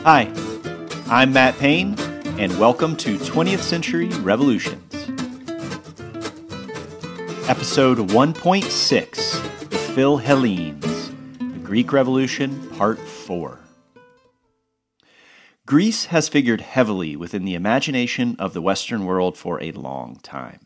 Hi, I'm Matt Payne, and welcome to 20th Century Revolutions. Episode 1.6, The Philhellenes, the Greek Revolution, Part 4. Greece has figured heavily within the imagination of the Western world for a long time.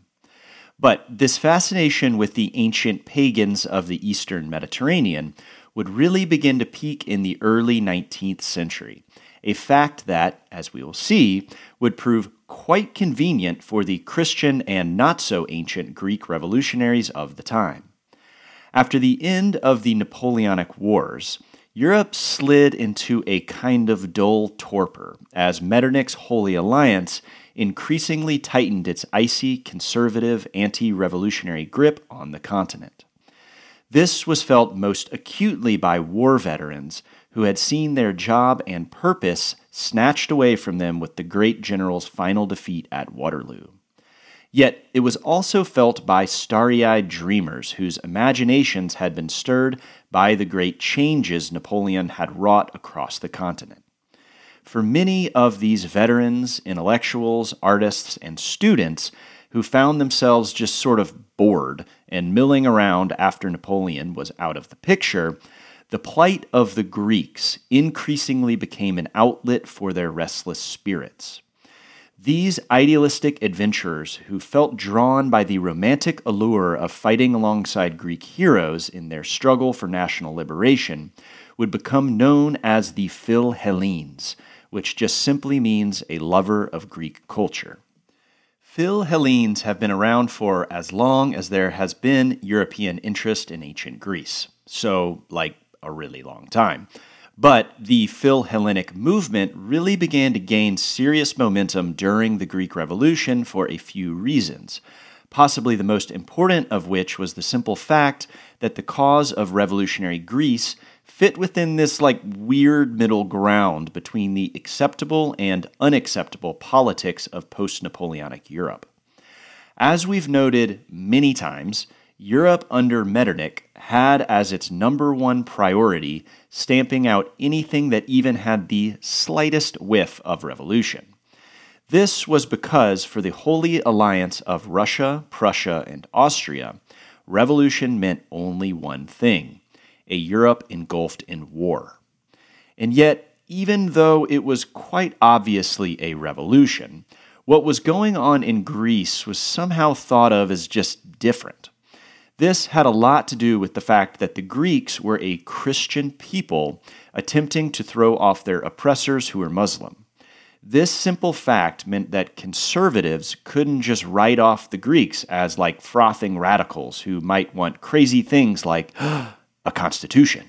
But this fascination with the ancient pagans of the Eastern Mediterranean would really begin to peak in the early 19th century, a fact that, as we will see, would prove quite convenient for the Christian and not-so-ancient Greek revolutionaries of the time. After the end of the Napoleonic Wars, Europe slid into a kind of dull torpor as Metternich's Holy Alliance increasingly tightened its icy, conservative, anti-revolutionary grip on the continent. This was felt most acutely by war veterans who had seen their job and purpose snatched away from them with the great general's final defeat at Waterloo. Yet it was also felt by starry-eyed dreamers whose imaginations had been stirred by the great changes Napoleon had wrought across the continent. For many of these veterans, intellectuals, artists, and students who found themselves just sort of bored and milling around after Napoleon was out of the picture, the plight of the Greeks increasingly became an outlet for their restless spirits. These idealistic adventurers who felt drawn by the romantic allure of fighting alongside Greek heroes in their struggle for national liberation would become known as the Philhellenes, which just simply means a lover of Greek culture. Philhellenes have been around for as long as there has been European interest in ancient Greece, so like a really long time. But the Philhellenic movement really began to gain serious momentum during the Greek Revolution for a few reasons, possibly the most important of which was the simple fact that the cause of revolutionary Greece fit within this weird middle ground between the acceptable and unacceptable politics of post-Napoleonic Europe. As we've noted many times, Europe under Metternich had as its number one priority stamping out anything that even had the slightest whiff of revolution. This was because for the Holy Alliance of Russia, Prussia, and Austria, revolution meant only one thing: a Europe engulfed in war. And yet, even though it was quite obviously a revolution, what was going on in Greece was somehow thought of as just different. This had a lot to do with the fact that the Greeks were a Christian people attempting to throw off their oppressors who were Muslim. This simple fact meant that conservatives couldn't just write off the Greeks as frothing radicals who might want crazy things like a constitution.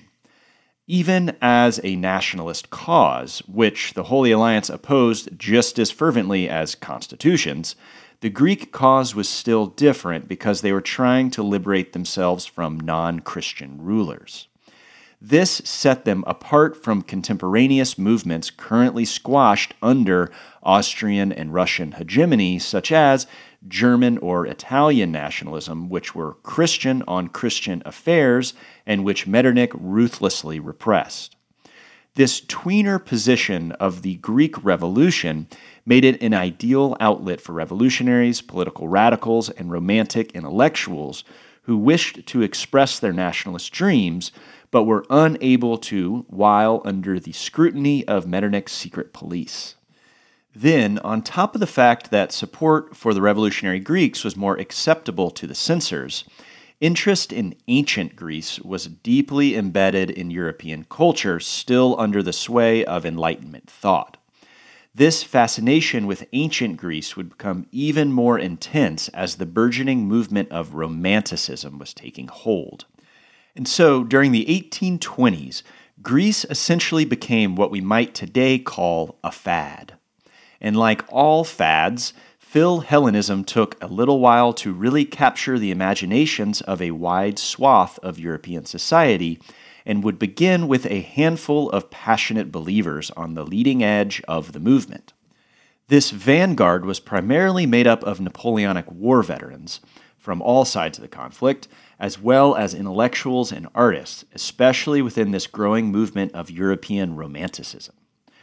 Even as a nationalist cause, which the Holy Alliance opposed just as fervently as constitutions, the Greek cause was still different because they were trying to liberate themselves from non-Christian rulers. This set them apart from contemporaneous movements currently squashed under Austrian and Russian hegemony, such as German or Italian nationalism, which were Christian on Christian affairs and which Metternich ruthlessly repressed. This tweener position of the Greek Revolution made it an ideal outlet for revolutionaries, political radicals, and romantic intellectuals who wished to express their nationalist dreams, but were unable to while under the scrutiny of Metternich's secret police. Then, on top of the fact that support for the revolutionary Greeks was more acceptable to the censors, interest in ancient Greece was deeply embedded in European culture, still under the sway of Enlightenment thought. This fascination with ancient Greece would become even more intense as the burgeoning movement of Romanticism was taking hold. And so, during the 1820s, Greece essentially became what we might today call a fad. And like all fads, Philhellenism took a little while to really capture the imaginations of a wide swath of European society and would begin with a handful of passionate believers on the leading edge of the movement. This vanguard was primarily made up of Napoleonic War veterans from all sides of the conflict, as well as intellectuals and artists, especially within this growing movement of European Romanticism.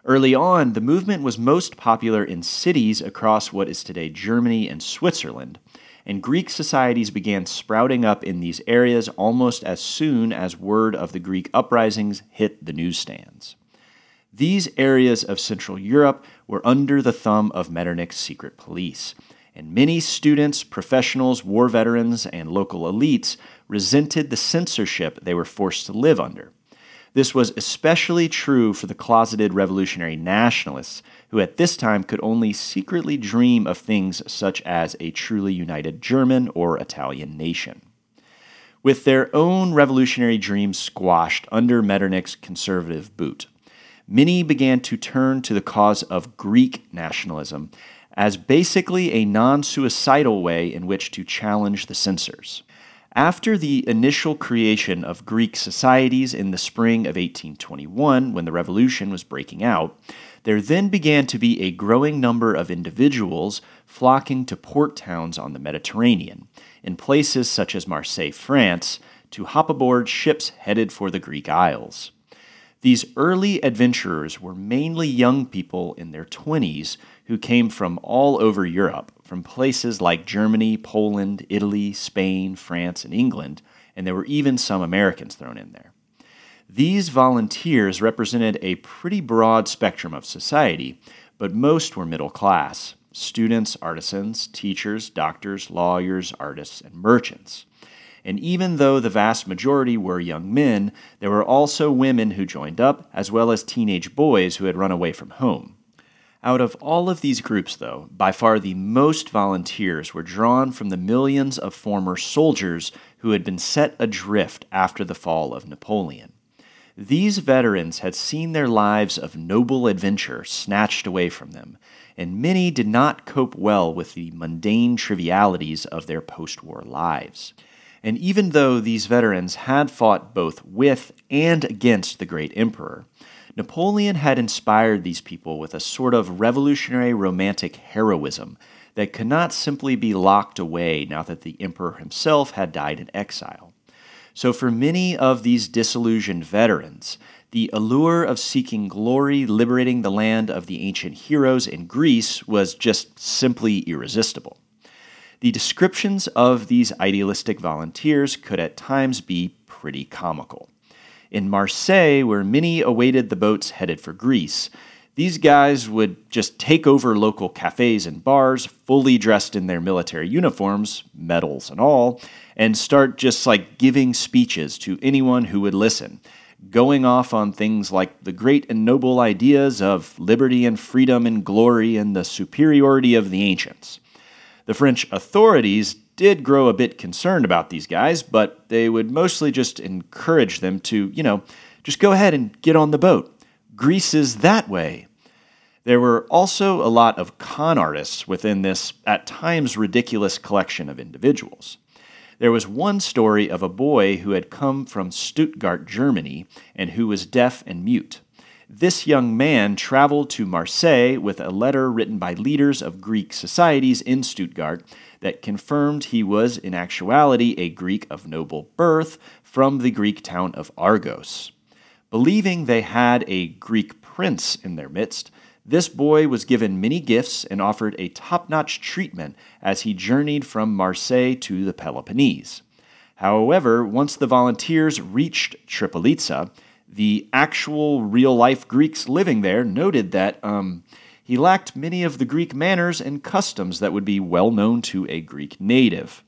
Early on, the movement was most popular in cities across what is today Germany and Switzerland, and Greek societies began sprouting up in these areas almost as soon as word of the Greek uprisings hit the newsstands. These areas of Central Europe were under the thumb of Metternich's secret police, and many students, professionals, war veterans, and local elites resented the censorship they were forced to live under. This was especially true for the closeted revolutionary nationalists, who at this time could only secretly dream of things such as a truly united German or Italian nation. With their own revolutionary dreams squashed under Metternich's conservative boot, many began to turn to the cause of Greek nationalism as basically a non-suicidal way in which to challenge the censors. After the initial creation of Greek societies in the spring of 1821, when the revolution was breaking out, there then began to be a growing number of individuals flocking to port towns on the Mediterranean, in places such as Marseille, France, to hop aboard ships headed for the Greek Isles. These early adventurers were mainly young people in their 20s who came from all over Europe, from places like Germany, Poland, Italy, Spain, France, and England, and there were even some Americans thrown in there. These volunteers represented a pretty broad spectrum of society, but most were middle class: students, artisans, teachers, doctors, lawyers, artists, and merchants. And even though the vast majority were young men, there were also women who joined up, as well as teenage boys who had run away from home. Out of all of these groups, though, by far the most volunteers were drawn from the millions of former soldiers who had been set adrift after the fall of Napoleon. These veterans had seen their lives of noble adventure snatched away from them, and many did not cope well with the mundane trivialities of their post-war lives. And even though these veterans had fought both with and against the great emperor, Napoleon had inspired these people with a sort of revolutionary romantic heroism that could not simply be locked away now that the emperor himself had died in exile. So for many of these disillusioned veterans, the allure of seeking glory, liberating the land of the ancient heroes in Greece was just simply irresistible. The descriptions of these idealistic volunteers could at times be pretty comical. In Marseille, where many awaited the boats headed for Greece, these guys would just take over local cafes and bars, fully dressed in their military uniforms, medals and all, and start just giving speeches to anyone who would listen, going off on things like the great and noble ideas of liberty and freedom and glory and the superiority of the ancients. The French authorities did grow a bit concerned about these guys, but they would mostly just encourage them to, just go ahead and get on the boat. Greece is that way. There were also a lot of con artists within this, at times ridiculous collection of individuals. There was one story of a boy who had come from Stuttgart, Germany, and who was deaf and mute. This young man traveled to Marseille with a letter written by leaders of Greek societies in Stuttgart that confirmed he was in actuality a Greek of noble birth from the Greek town of Argos. Believing they had a Greek prince in their midst, this boy was given many gifts and offered a top-notch treatment as he journeyed from Marseille to the Peloponnese. However, once the volunteers reached Tripolitsa, the actual real-life Greeks living there noted that he lacked many of the Greek manners and customs that would be well known to a Greek native.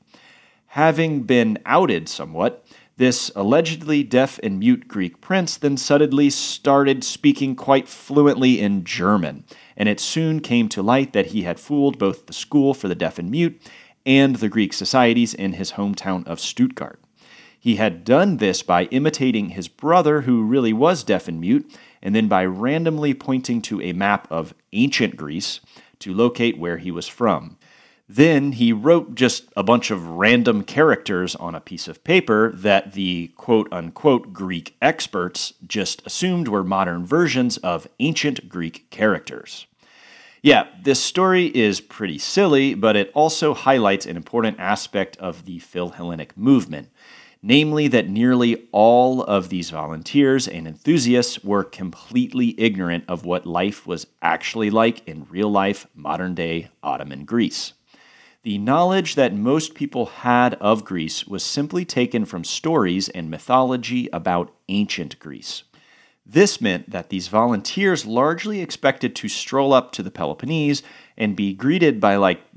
Having been outed somewhat, this allegedly deaf and mute Greek prince then suddenly started speaking quite fluently in German, and it soon came to light that he had fooled both the school for the deaf and mute and the Greek societies in his hometown of Stuttgart. He had done this by imitating his brother, who really was deaf and mute, and then by randomly pointing to a map of ancient Greece to locate where he was from. Then he wrote just a bunch of random characters on a piece of paper that the quote-unquote Greek experts just assumed were modern versions of ancient Greek characters. Yeah, this story is pretty silly, but it also highlights an important aspect of the Philhellenic movement. namely that nearly all of these volunteers and enthusiasts were completely ignorant of what life was actually like in real-life, modern-day Ottoman Greece. The knowledge that most people had of Greece was simply taken from stories and mythology about ancient Greece. This meant that these volunteers largely expected to stroll up to the Peloponnese and be greeted by,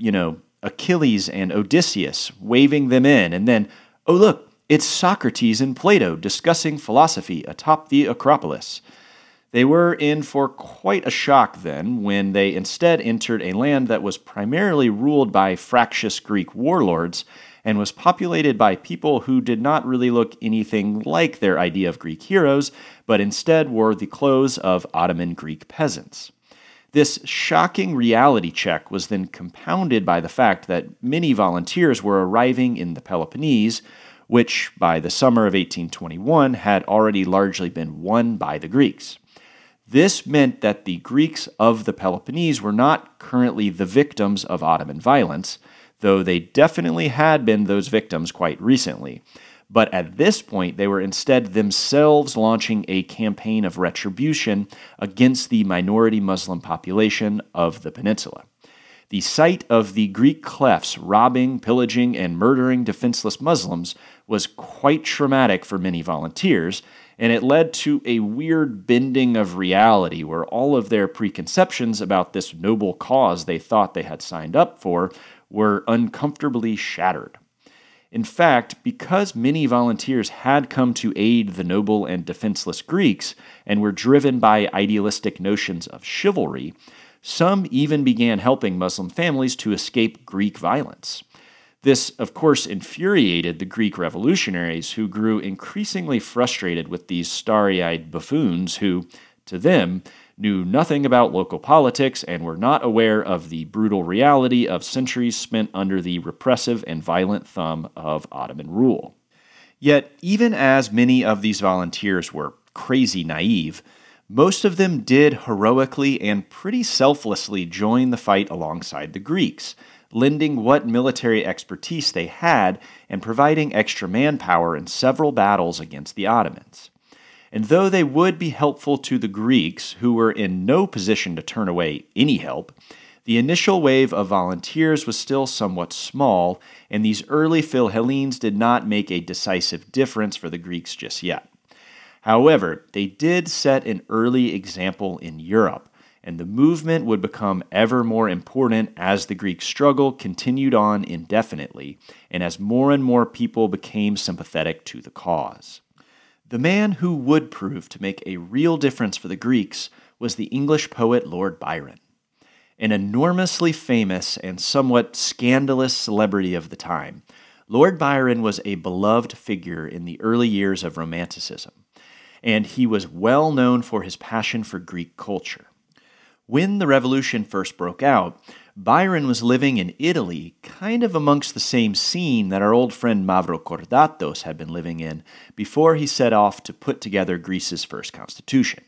Achilles and Odysseus waving them in, and then, oh look, it's Socrates and Plato discussing philosophy atop the Acropolis. They were in for quite a shock then when they instead entered a land that was primarily ruled by fractious Greek warlords and was populated by people who did not really look anything like their idea of Greek heroes, but instead wore the clothes of Ottoman Greek peasants. This shocking reality check was then compounded by the fact that many volunteers were arriving in the Peloponnese, which by the summer of 1821 had already largely been won by the Greeks. This meant that the Greeks of the Peloponnese were not currently the victims of Ottoman violence, though they definitely had been those victims quite recently. But at this point, they were instead themselves launching a campaign of retribution against the minority Muslim population of the peninsula. The sight of the Greek clefs robbing, pillaging, and murdering defenseless Muslims was quite traumatic for many volunteers, and it led to a weird bending of reality where all of their preconceptions about this noble cause they thought they had signed up for were uncomfortably shattered. In fact, because many volunteers had come to aid the noble and defenseless Greeks and were driven by idealistic notions of chivalry, some even began helping Muslim families to escape Greek violence. This, of course, infuriated the Greek revolutionaries, who grew increasingly frustrated with these starry-eyed buffoons who, to them, knew nothing about local politics and were not aware of the brutal reality of centuries spent under the repressive and violent thumb of Ottoman rule. Yet, even as many of these volunteers were crazy naive, most of them did heroically and pretty selflessly join the fight alongside the Greeks, lending what military expertise they had and providing extra manpower in several battles against the Ottomans. And though they would be helpful to the Greeks, who were in no position to turn away any help, the initial wave of volunteers was still somewhat small, and these early Philhellenes did not make a decisive difference for the Greeks just yet. However, they did set an early example in Europe, and the movement would become ever more important as the Greek struggle continued on indefinitely, and as more and more people became sympathetic to the cause. The man who would prove to make a real difference for the Greeks was the English poet Lord Byron. An enormously famous and somewhat scandalous celebrity of the time, Lord Byron was a beloved figure in the early years of Romanticism, and he was well known for his passion for Greek culture. When the revolution first broke out, Byron was living in Italy, kind of amongst the same scene that our old friend Mavrokordatos had been living in before he set off to put together Greece's first constitution.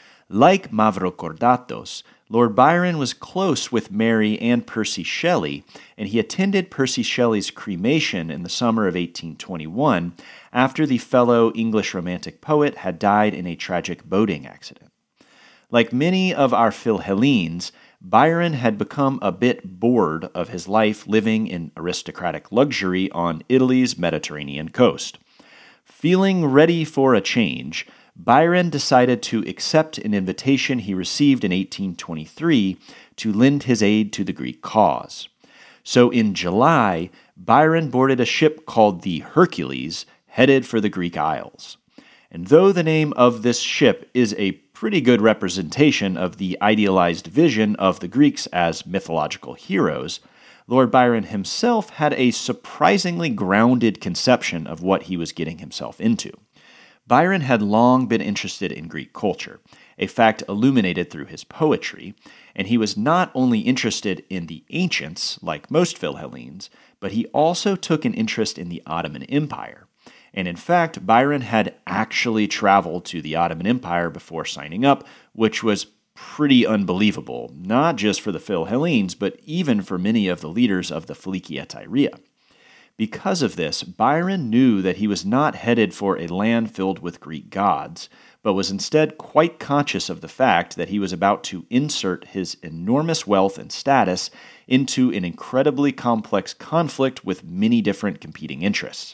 Like Mavrokordatos, Lord Byron was close with Mary and Percy Shelley, and he attended Percy Shelley's cremation in the summer of 1821 after the fellow English Romantic poet had died in a tragic boating accident. Like many of our Philhellenes, Byron had become a bit bored of his life living in aristocratic luxury on Italy's Mediterranean coast. Feeling ready for a change, Byron decided to accept an invitation he received in 1823 to lend his aid to the Greek cause. So in July, Byron boarded a ship called the Hercules, headed for the Greek Isles. And though the name of this ship is a pretty good representation of the idealized vision of the Greeks as mythological heroes, Lord Byron himself had a surprisingly grounded conception of what he was getting himself into. Byron had long been interested in Greek culture, a fact illuminated through his poetry, and he was not only interested in the ancients, like most Philhellenes, but he also took an interest in the Ottoman Empire. And in fact, Byron had actually traveled to the Ottoman Empire before signing up, which was pretty unbelievable, not just for the Philhellenes, but even for many of the leaders of the Filikia Tyria. Because of this, Byron knew that he was not headed for a land filled with Greek gods, but was instead quite conscious of the fact that he was about to insert his enormous wealth and status into an incredibly complex conflict with many different competing interests.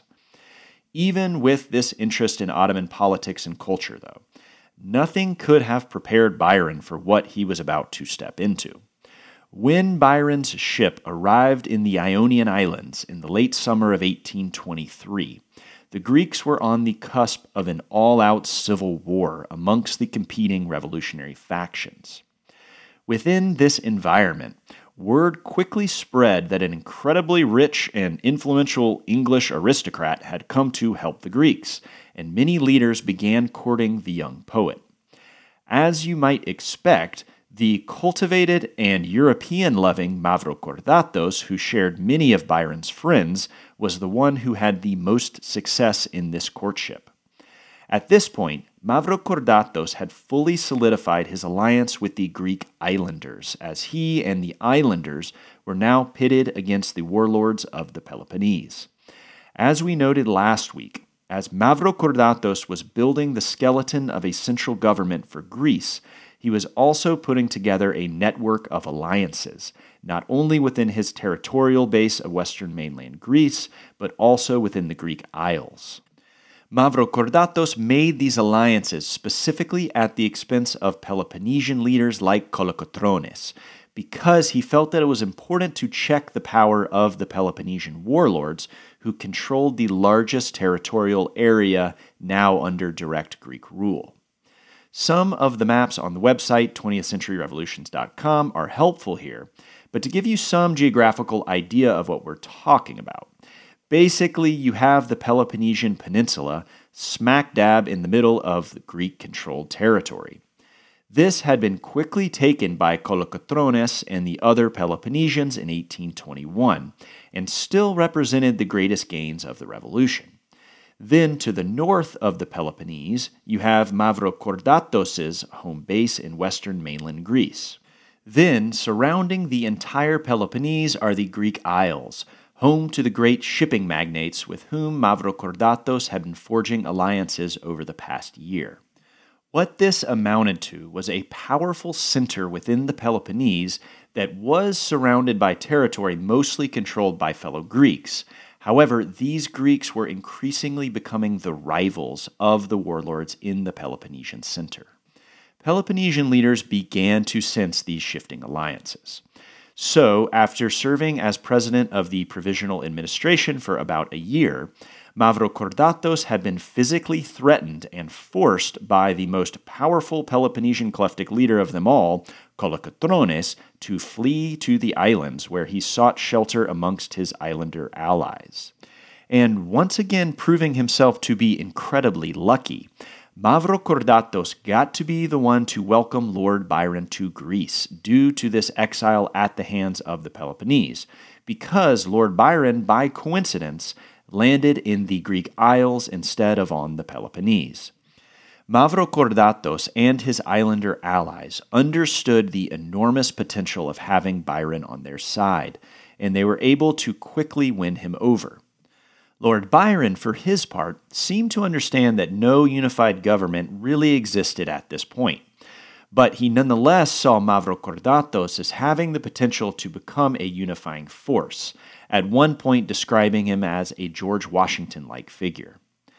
Even with this interest in Ottoman politics and culture, though, nothing could have prepared Byron for what he was about to step into. When Byron's ship arrived in the Ionian Islands in the late summer of 1823, the Greeks were on the cusp of an all-out civil war amongst the competing revolutionary factions. Within this environment, word quickly spread that an incredibly rich and influential English aristocrat had come to help the Greeks, and many leaders began courting the young poet. As you might expect, the cultivated and European-loving Mavrokordatos, who shared many of Byron's friends, was the one who had the most success in this courtship. At this point, Mavrokordatos had fully solidified his alliance with the Greek islanders, as he and the islanders were now pitted against the warlords of the Peloponnese. As we noted last week, as Mavrokordatos was building the skeleton of a central government for Greece, he was also putting together a network of alliances, not only within his territorial base of western mainland Greece, but also within the Greek Isles. Mavrokordatos made these alliances specifically at the expense of Peloponnesian leaders like Kolokotrones, because he felt that it was important to check the power of the Peloponnesian warlords who controlled the largest territorial area now under direct Greek rule. Some of the maps on the website, 20thCenturyRevolutions.com, are helpful here, but to give you some geographical idea of what we're talking about, basically you have the Peloponnesian Peninsula smack dab in the middle of the Greek-controlled territory. This had been quickly taken by Kolokotrones and the other Peloponnesians in 1821, and still represented the greatest gains of the revolution. Then, to the north of the Peloponnese, you have Mavrokordatos's home base in western mainland Greece. Then, surrounding the entire Peloponnese are the Greek Isles, home to the great shipping magnates with whom Mavrokordatos had been forging alliances over the past year. What this amounted to was a powerful center within the Peloponnese that was surrounded by territory mostly controlled by fellow Greeks. However, these Greeks were increasingly becoming the rivals of the warlords in the Peloponnesian center. Peloponnesian leaders began to sense these shifting alliances. So, after serving as president of the Provisional Administration for about a year, Mavrokordatos had been physically threatened and forced by the most powerful Peloponnesian kleptic leader of them all, Kolokotrones, to flee to the islands where he sought shelter amongst his islander allies. And once again proving himself to be incredibly lucky, Mavrokordatos got to be the one to welcome Lord Byron to Greece due to this exile at the hands of the Peloponnese, because Lord Byron, by coincidence, landed in the Greek Isles instead of on the Peloponnese. Mavrokordatos and his islander allies understood the enormous potential of having Byron on their side, and they were able to quickly win him over. Lord Byron, for his part, seemed to understand that no unified government really existed at this point, but he nonetheless saw Mavrokordatos as having the potential to become a unifying force, at one point describing him as a George Washington-like figure.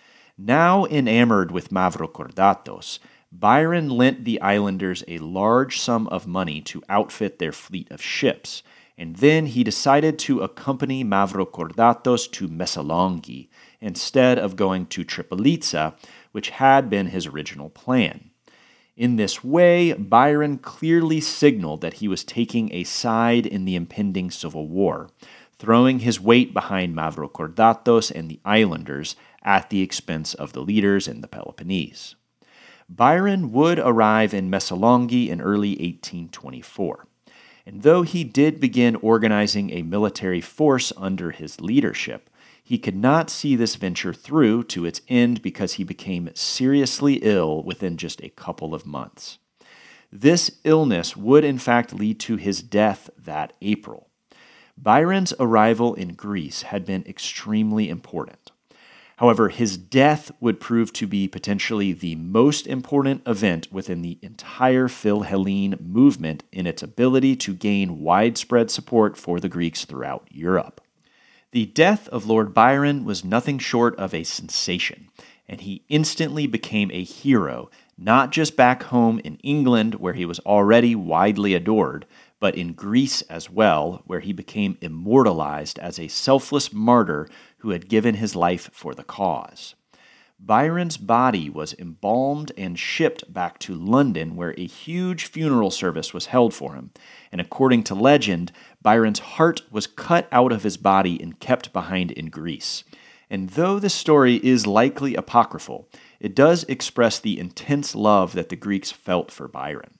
Now enamored with Mavrokordatos, Byron lent the islanders a large sum of money to outfit their fleet of ships, and then he decided to accompany Mavrokordatos to Messaloniki instead of going to Tripolitsa, which had been his original plan. In this way, Byron clearly signaled that he was taking a side in the impending civil war, throwing his weight behind Mavrokordatos and the islanders at the expense of the leaders in the Peloponnese. Byron would arrive in Messaloniki in early 1824. And though he did begin organizing a military force under his leadership, he could not see this venture through to its end because he became seriously ill within just a couple of months. This illness would in fact lead to his death that April. Byron's arrival in Greece had been extremely important. However, his death would prove to be potentially the most important event within the entire Philhellene movement in its ability to gain widespread support for the Greeks throughout Europe. The death of Lord Byron was nothing short of a sensation, and he instantly became a hero, not just back home in England, where he was already widely adored, but in Greece as well, where he became immortalized as a selfless martyr who had given his life for the cause. Byron's body was embalmed and shipped back to London, where a huge funeral service was held for him, and according to legend, Byron's heart was cut out of his body and kept behind in Greece. And though the story is likely apocryphal, it does express the intense love that the Greeks felt for Byron.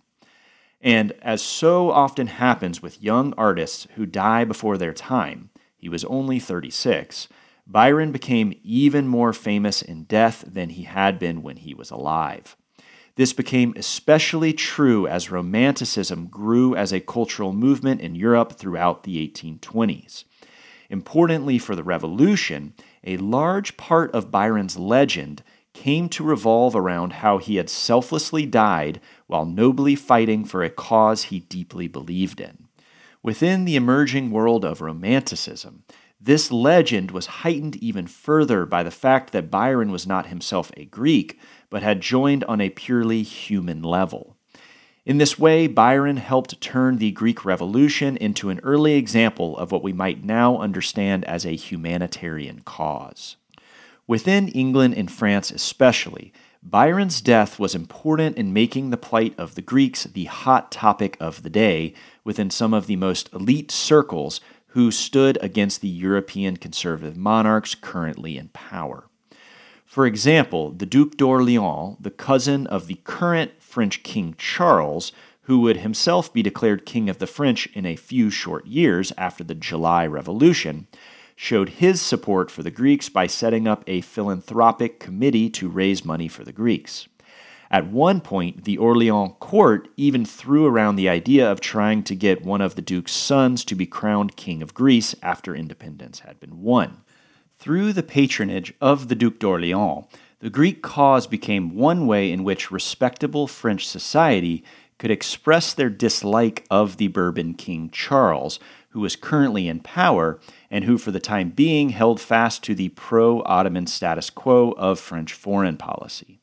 And as so often happens with young artists who die before their time, he was only 36, Byron became even more famous in death than he had been when he was alive. This became especially true as Romanticism grew as a cultural movement in Europe throughout the 1820s. Importantly for the Revolution, a large part of Byron's legend came to revolve around how he had selflessly died while nobly fighting for a cause he deeply believed in. Within the emerging world of Romanticism, this legend was heightened even further by the fact that Byron was not himself a Greek, but had joined on a purely human level. In this way, Byron helped turn the Greek Revolution into an early example of what we might now understand as a humanitarian cause. Within England and France especially, Byron's death was important in making the plight of the Greeks the hot topic of the day within some of the most elite circles who stood against the European conservative monarchs currently in power. For example, the Duc d'Orléans, the cousin of the current French King Charles, who would himself be declared King of the French in a few short years after the July Revolution, showed his support for the Greeks by setting up a philanthropic committee to raise money for the Greeks. At one point, the Orléans court even threw around the idea of trying to get one of the Duke's sons to be crowned King of Greece after independence had been won. Through the patronage of the Duc d'Orléans, the Greek cause became one way in which respectable French society could express their dislike of the Bourbon King Charles, who was currently in power and who for the time being held fast to the pro-Ottoman status quo of French foreign policy.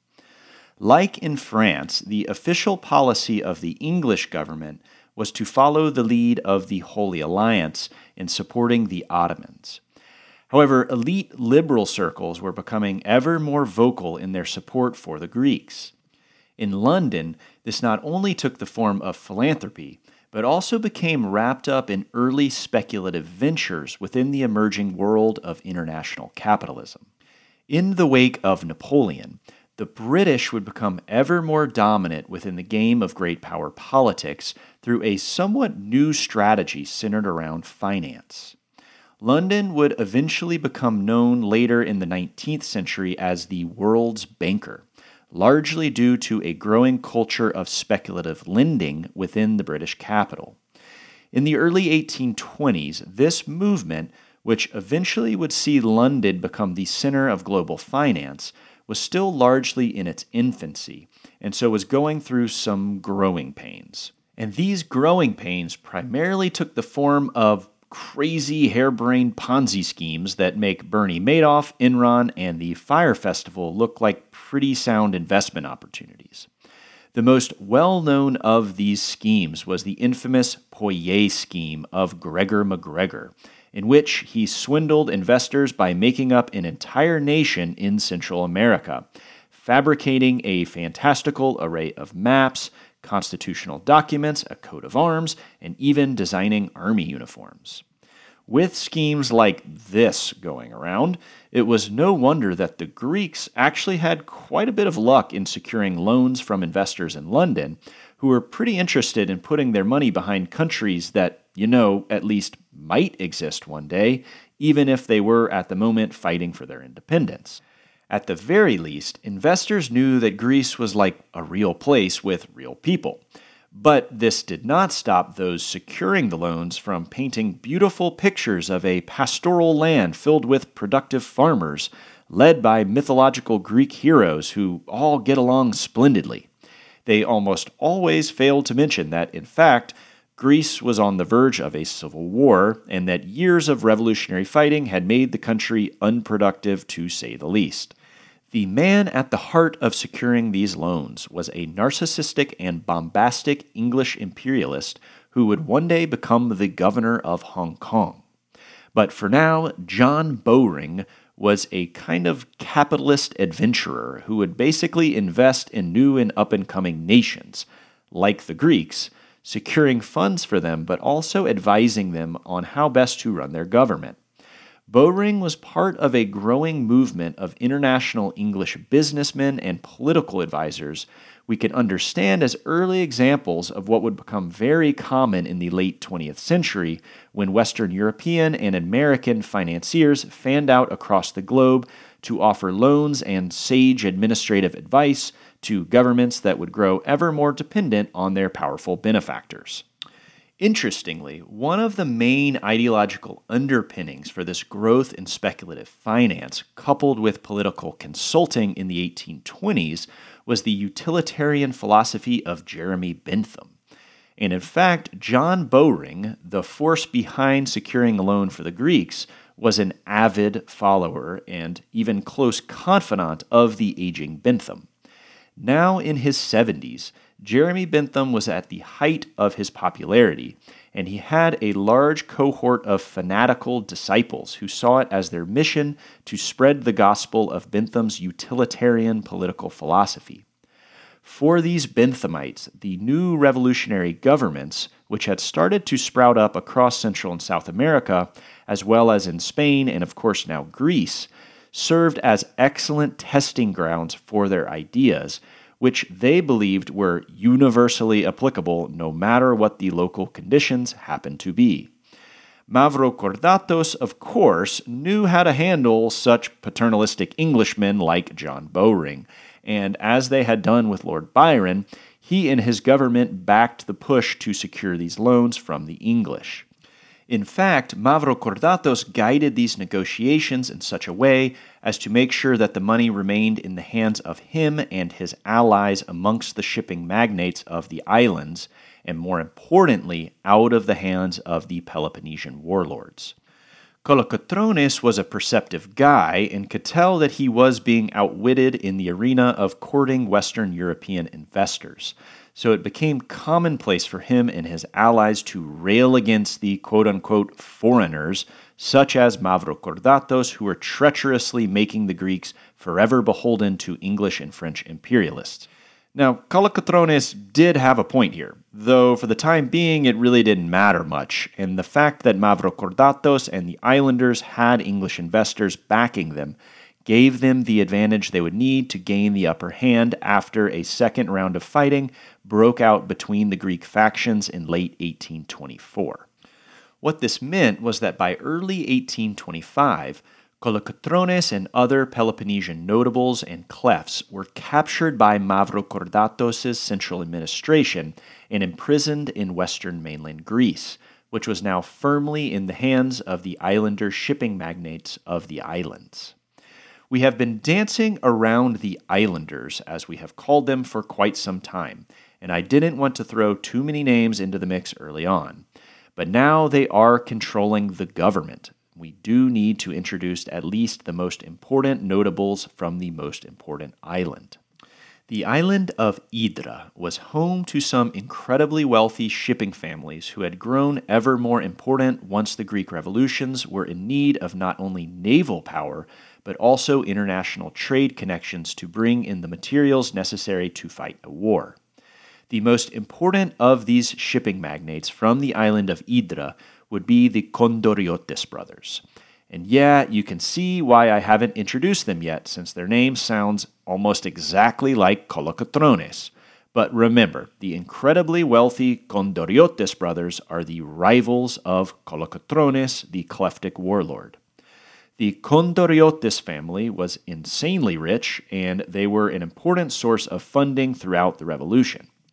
Like in France, the official policy of the English government was to follow the lead of the Holy Alliance in supporting the Ottomans. However, elite liberal circles were becoming ever more vocal in their support for the Greeks. In London, this not only took the form of philanthropy, but also became wrapped up in early speculative ventures within the emerging world of international capitalism. In the wake of Napoleon, the British would become ever more dominant within the game of great power politics through a somewhat new strategy centered around finance. London would eventually become known later in the 19th century as the world's banker, largely due to a growing culture of speculative lending within the British capital. In the early 1820s, this movement, which eventually would see London become the center of global finance, was still largely in its infancy, and so was going through some growing pains. And these growing pains primarily took the form of crazy harebrained Ponzi schemes that make Bernie Madoff, Enron, and the Fire Festival look like pretty sound investment opportunities. The most well-known of these schemes was the infamous Poyet scheme of Gregor MacGregor, in which he swindled investors by making up an entire nation in Central America, fabricating a fantastical array of maps, constitutional documents, a coat of arms, and even designing army uniforms. With schemes like this going around, it was no wonder that the Greeks actually had quite a bit of luck in securing loans from investors in London, who were pretty interested in putting their money behind countries that, at least might exist one day, even if they were at the moment fighting for their independence. At the very least, investors knew that Greece was like a real place with real people. But this did not stop those securing the loans from painting beautiful pictures of a pastoral land filled with productive farmers, led by mythological Greek heroes who all get along splendidly. They almost always failed to mention that, in fact, Greece was on the verge of a civil war, and that years of revolutionary fighting had made the country unproductive, to say the least. The man at the heart of securing these loans was a narcissistic and bombastic English imperialist who would one day become the governor of Hong Kong. But for now, John Bowring was a kind of capitalist adventurer who would basically invest in new and up-and-coming nations, like the Greeks, securing funds for them but also advising them on how best to run their government. Bowring was part of a growing movement of international English businessmen and political advisors we can understand as early examples of what would become very common in the late 20th century when Western European and American financiers fanned out across the globe to offer loans and sage administrative advice to governments that would grow ever more dependent on their powerful benefactors. Interestingly, one of the main ideological underpinnings for this growth in speculative finance, coupled with political consulting in the 1820s, was the utilitarian philosophy of Jeremy Bentham. And in fact, John Bowring, the force behind securing a loan for the Greeks, was an avid follower and even close confidant of the aging Bentham. Now in his 70s, Jeremy Bentham was at the height of his popularity, and he had a large cohort of fanatical disciples who saw it as their mission to spread the gospel of Bentham's utilitarian political philosophy. For these Benthamites, the new revolutionary governments, which had started to sprout up across Central and South America, as well as in Spain and of course now Greece, served as excellent testing grounds for their ideas, which they believed were universally applicable no matter what the local conditions happened to be. Mavrocordatos, of course, knew how to handle such paternalistic Englishmen like John Bowring, and as they had done with Lord Byron, he and his government backed the push to secure these loans from the English. In fact, Mavrocordatos guided these negotiations in such a way as to make sure that the money remained in the hands of him and his allies amongst the shipping magnates of the islands, and more importantly, out of the hands of the Peloponnesian warlords. Kolokotronis was a perceptive guy and could tell that he was being outwitted in the arena of courting Western European investors. So it became commonplace for him and his allies to rail against the quote-unquote foreigners, such as Mavrocordatos, who were treacherously making the Greeks forever beholden to English and French imperialists. Now, Kolokotronis did have a point here, though for the time being it really didn't matter much, and the fact that Mavrocordatos and the islanders had English investors backing them gave them the advantage they would need to gain the upper hand after a second round of fighting broke out between the Greek factions in late 1824. What this meant was that by early 1825, Kolokotronis and other Peloponnesian notables and clefs were captured by Mavrocordatos' central administration and imprisoned in western mainland Greece, which was now firmly in the hands of the islander shipping magnates of the islands. We have been dancing around the islanders, as we have called them, for quite some time, and I didn't want to throw too many names into the mix early on. But now they are controlling the government. We do need to introduce at least the most important notables from the most important island. The island of Hydra was home to some incredibly wealthy shipping families who had grown ever more important once the Greek revolutions were in need of not only naval power, but also international trade connections to bring in the materials necessary to fight a war. The most important of these shipping magnates from the island of Hydra would be the Kondoriotis brothers. And yeah, you can see why I haven't introduced them yet, since their name sounds almost exactly like Kolokotronis. But remember, the incredibly wealthy Kondoriotis brothers are the rivals of Kolokotronis, the Kleptic warlord. The Kondoriotis family was insanely rich, and they were an important source of funding throughout the revolution.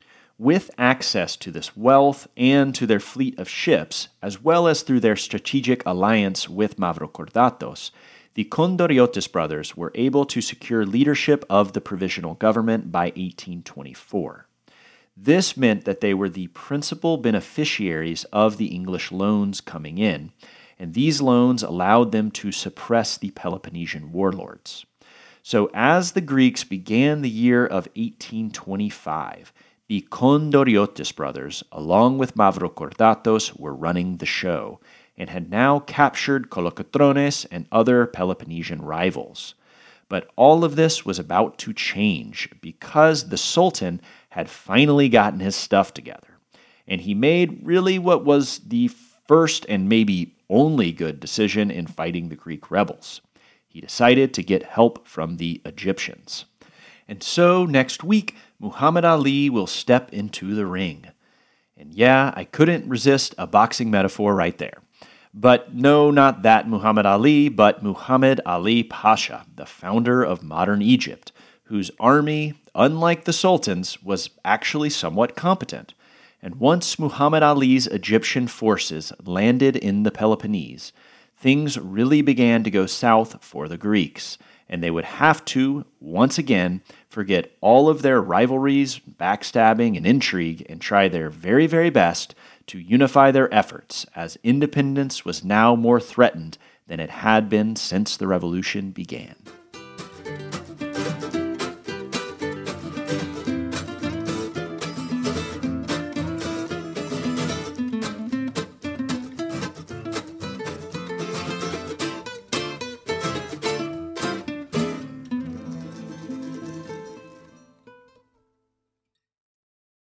with access to this wealth and to their fleet of ships, as well as through their strategic alliance with Mavrocordatos, the Kondoriotis brothers were able to secure leadership of the provisional government by 1824. This meant that they were the principal beneficiaries of the English loans coming in, and these loans allowed them to suppress the Peloponnesian warlords. So as the Greeks began the year of 1825, the Kondoriotis brothers, along with Mavrocordatos, were running the show, and had now captured Kolokotrones and other Peloponnesian rivals. But all of this was about to change because the Sultan had finally gotten his stuff together, and he made really what was the first and maybe only good decision in fighting the Greek rebels. He decided to get help from the Egyptians. And so next week, Muhammad Ali will step into the ring. And yeah, I couldn't resist a boxing metaphor right there. But no, not that Muhammad Ali, but Muhammad Ali Pasha, the founder of modern Egypt, whose army, unlike the Sultan's, was actually somewhat competent. And once Muhammad Ali's Egyptian forces landed in the Peloponnese, things really began to go south for the Greeks, and they would have to, once again, forget all of their rivalries, backstabbing, and intrigue and try their very, very best to unify their efforts, as independence was now more threatened than it had been since the revolution began.